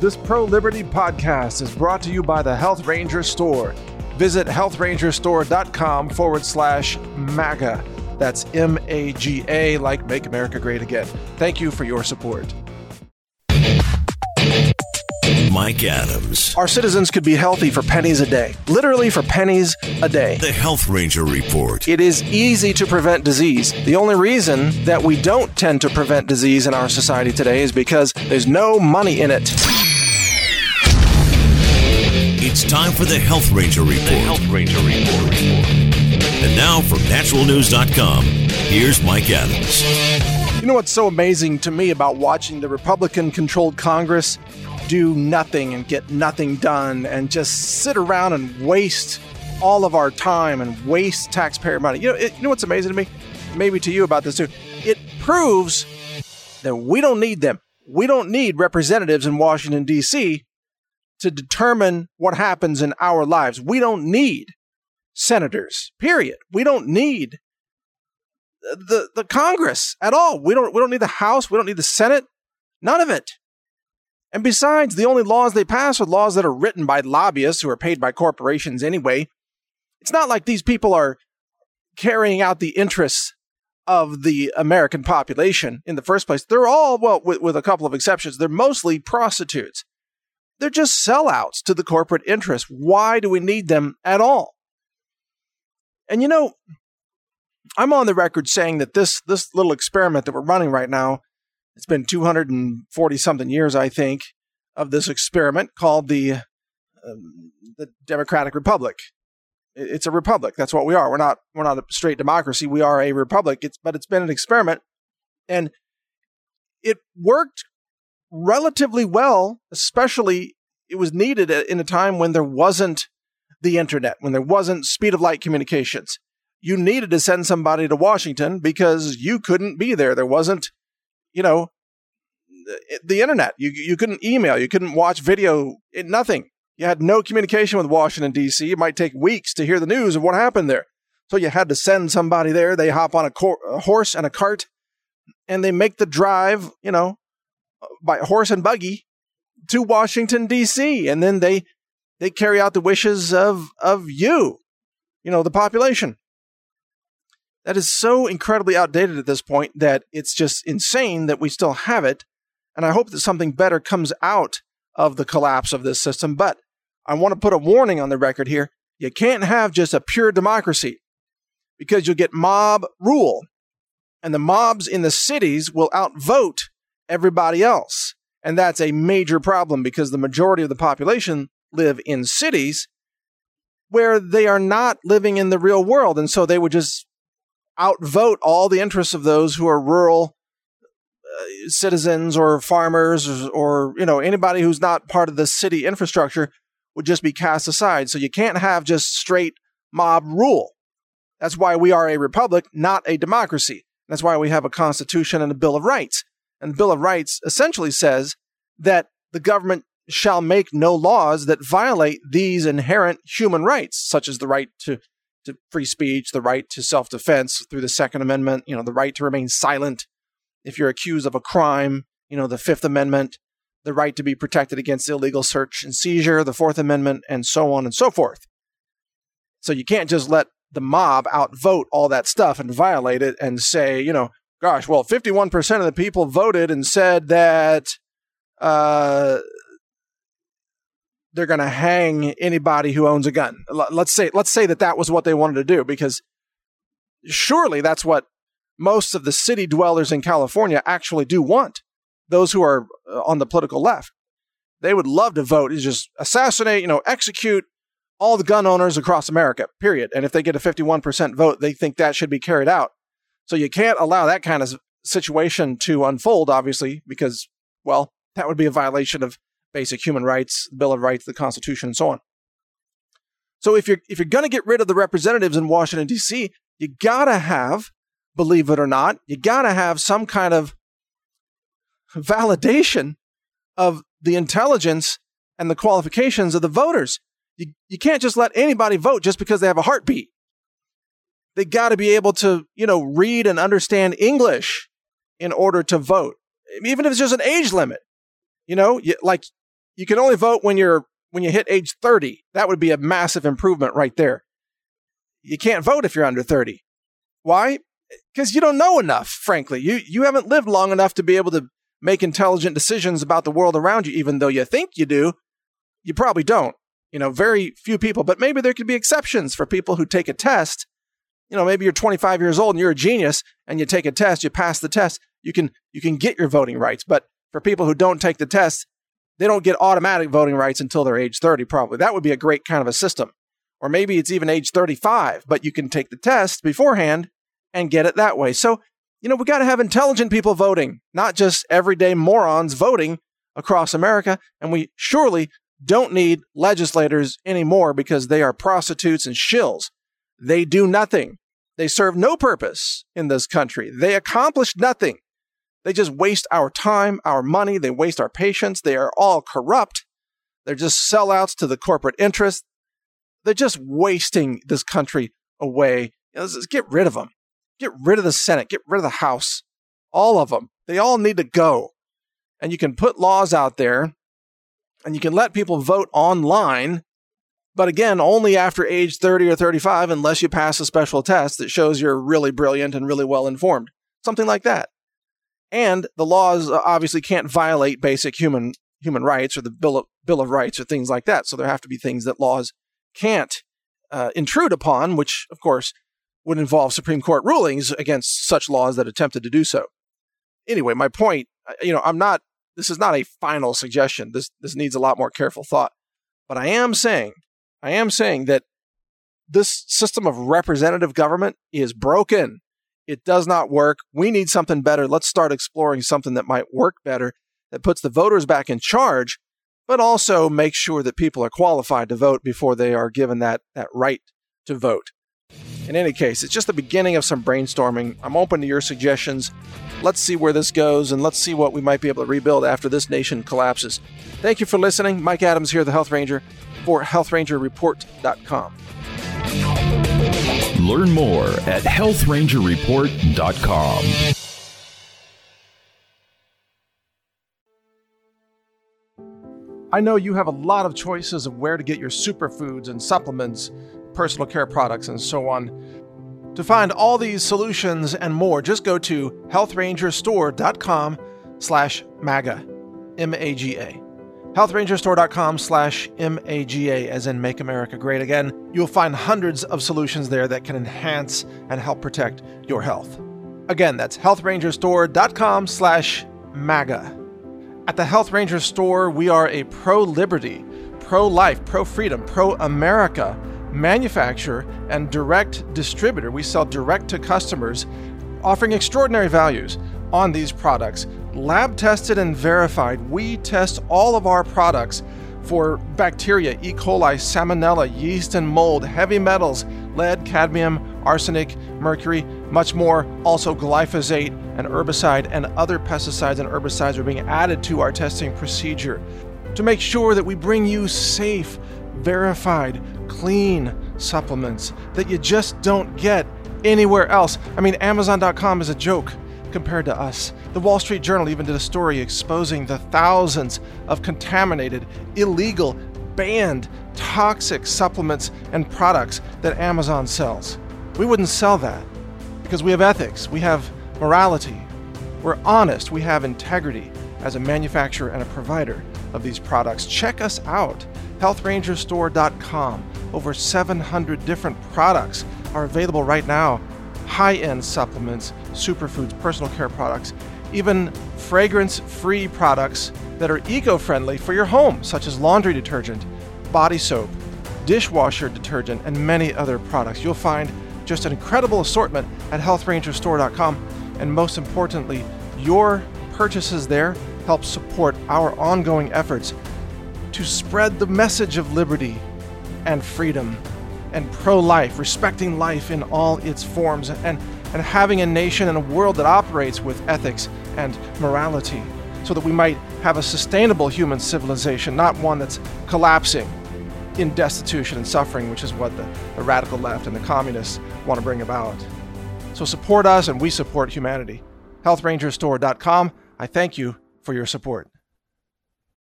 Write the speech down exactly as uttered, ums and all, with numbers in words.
This pro-liberty podcast is brought to you by the Health Ranger Store. Visit health ranger store dot com forward slash MAGA. That's M A G A, like Make America Great Again. Thank you for your support. Mike Adams. Our citizens could be healthy for pennies a day. Literally for pennies a day. The Health Ranger Report. It is easy to prevent disease. The only reason that we don't tend to prevent disease in our society today is because there's no money in it. It's time for the Health Ranger Report. The Health Ranger Report. And now from natural news dot com, here's Mike Adams. You know what's so amazing to me about watching the Republican-controlled Congress do nothing and get nothing done and just sit around and waste all of our time and waste taxpayer money? You know, it, you know what's amazing to me? Maybe to you about this too. It proves that we don't need them. We don't need representatives in Washington, D C to determine what happens in our lives. We don't need senators, period. We don't need the the Congress at all. We don't we don't need the House. We don't need the Senate. None of it. And besides, the only laws they pass are laws that are written by lobbyists who are paid by corporations anyway. It's not like these people are carrying out the interests of the American population in the first place. They're all, well, with, with a couple of exceptions, they're mostly prostitutes. They're just sellouts to the corporate interest. Why do we need them at all? And you know, I'm on the record saying that this this little experiment that we're running right now, it's been two hundred forty something years, I think, of this experiment called the um, the Democratic Republic. It's a republic. That's what we are. We're not we're not a straight democracy. We are a republic. It's but it's been an experiment, and it worked relatively well. Especially, it was needed in a time when there wasn't the internet, when there wasn't speed of light communications. You needed to send somebody to Washington because you couldn't be there. There wasn't, you know, the, the internet. You you couldn't email. You couldn't watch video. It, nothing. You had no communication with Washington, D C. It might take weeks to hear the news of what happened there. So you had to send somebody there. They hop on a, cor- a horse and a cart, and they make the drive, you know, by horse and buggy to Washington, D C. And then they they carry out the wishes of of you, you know, the population. That is so incredibly outdated at this point that it's just insane that we still have it. And I hope that something better comes out of the collapse of this system. But I want to put a warning on the record here. You can't have just a pure democracy because you'll get mob rule. And the mobs in the cities will outvote everybody else. And that's a major problem because the majority of the population live in cities where they are not living in the real world. And so they would just outvote all the interests of those who are rural uh, citizens or farmers or, or, you know, anybody who's not part of the city infrastructure would just be cast aside. So you can't have just straight mob rule. That's why we are a republic, not a democracy. That's why we have a constitution and a Bill of Rights. And the Bill of Rights essentially says that the government shall make no laws that violate these inherent human rights, such as the right to to free speech, the right to self-defense through the Second Amendment, you know, the right to remain silent if you're accused of a crime, you know, the Fifth Amendment, the right to be protected against illegal search and seizure, the Fourth Amendment, and so on and so forth. So you can't just let the mob outvote all that stuff and violate it and say, you know, gosh, well, fifty-one percent of the people voted and said that uh, they're going to hang anybody who owns a gun. Let's say let's say that that was what they wanted to do, because surely that's what most of the city dwellers in California actually do want. Those who are on the political left, they would love to vote is just assassinate, you know, execute all the gun owners across America, period. And if they get a fifty-one percent vote, they think that should be carried out. So you can't allow that kind of situation to unfold, obviously, because, well, that would be a violation of basic human rights, the Bill of Rights, the Constitution, and so on. So if you're if you're going to get rid of the representatives in Washington, D C, you got to have, believe it or not, you got to have some kind of validation of the intelligence and the qualifications of the voters. You, you can't just let anybody vote just because they have a heartbeat. They got to be able to, you know, read and understand English in order to vote, even if it's just an age limit. You know, you, like you can only vote when you're when you hit age thirty. That would be a massive improvement right there. You can't vote if you're under thirty. Why? Because you don't know enough, frankly. You you haven't lived long enough to be able to make intelligent decisions about the world around you, even though you think you do. You probably don't. You know, very few people, but maybe there could be exceptions for people who take a test. You know, maybe you're twenty-five years old and you're a genius and you take a test, you pass the test, you can you can get your voting rights. But for people who don't take the test, they don't get automatic voting rights until they're age thirty, probably. That would be a great kind of a system. Or maybe it's even age thirty-five, but you can take the test beforehand and get it that way. So, you know, we got to have intelligent people voting, not just everyday morons voting across America. And we surely don't need legislators anymore because they are prostitutes and shills. They do nothing. They serve no purpose in this country. They accomplish nothing. They just waste our time, our money. They waste our patience. They are all corrupt. They're just sellouts to the corporate interest. They're just wasting this country away. You know, just get rid of them. Get rid of the Senate. Get rid of the House. All of them. They all need to go. And you can put laws out there and you can let people vote online. But again, only after age thirty or thirty-five, unless you pass a special test that shows you're really brilliant and really well informed. Something like that. And the laws obviously can't violate basic human human rights or the Bill of, Bill of Rights or things like that. So there have to be things that laws can't uh, intrude upon, which, of course, would involve Supreme Court rulings against such laws that attempted to do so. Anyway, my point, you know, I'm not, this is not a final suggestion. This this needs a lot more careful thought. But I am saying, I am saying that this system of representative government is broken. It does not work. We need something better. Let's start exploring something that might work better, that puts the voters back in charge, but also makes sure that people are qualified to vote before they are given that, that right to vote. In any case, it's just the beginning of some brainstorming. I'm open to your suggestions. Let's see where this goes, and let's see what we might be able to rebuild after this nation collapses. Thank you for listening. Mike Adams here, the Health Ranger, for health ranger report dot com. Learn more at health ranger report dot com. I know you have a lot of choices of where to get your superfoods and supplements, personal care products, and so on. To find all these solutions and more, just go to health ranger store dot com slash MAGA, M A G A. health ranger store dot com slash M A G A, as in Make America Great Again. You'll find hundreds of solutions there that can enhance and help protect your health. Again, that's health ranger store dot com slash MAGA. At the Health Ranger Store, we are a pro-liberty, pro-life, pro-freedom, pro-America manufacturer and direct distributor. We sell direct to customers, offering extraordinary values on these products. Lab tested and verified. We test all of our products for bacteria, E. coli, salmonella, yeast and mold, heavy metals, lead, cadmium, arsenic, mercury, much more. Also glyphosate, an herbicide, and other pesticides and herbicides are being added to our testing procedure to make sure that we bring you safe, verified, clean supplements that you just don't get anywhere else. I mean, Amazon dot com is a joke compared to us. The Wall Street Journal even did a story exposing the thousands of contaminated, illegal, banned, toxic supplements and products that Amazon sells. We wouldn't sell that because we have ethics, we have morality, we're honest, we have integrity as a manufacturer and a provider of these products. Check us out, health ranger store dot com. Over seven hundred different products are available right now. High-end supplements, superfoods, personal care products, even fragrance-free products that are eco-friendly for your home, such as laundry detergent, body soap, dishwasher detergent, and many other products. You'll find just an incredible assortment at health ranger store dot com, and most importantly, your purchases there help support our ongoing efforts to spread the message of liberty and freedom and pro-life, respecting life in all its forms, and, and having a nation and a world that operates with ethics and morality, so that we might have a sustainable human civilization, not one that's collapsing in destitution and suffering, which is what the, the radical left and the communists want to bring about. So support us, and we support humanity. health ranger store dot com. I thank you for your support.